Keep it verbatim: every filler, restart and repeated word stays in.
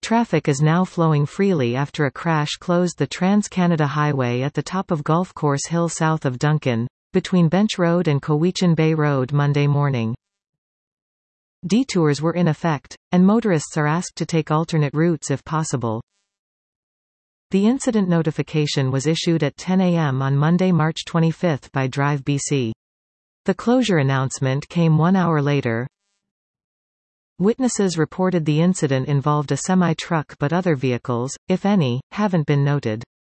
Traffic is now flowing freely after a crash closed the Trans-Canada Highway at the top of Golf Course Hill south of Duncan, between Bench Road and Cowichan Bay Road Monday morning. Detours were in effect, and motorists are asked to take alternate routes if possible. The incident notification was issued at ten A M on Monday, March twenty-fifth by Drive B C. The closure announcement came one hour later. Witnesses reported the incident involved a semi-truck, but other vehicles, if any, haven't been noted.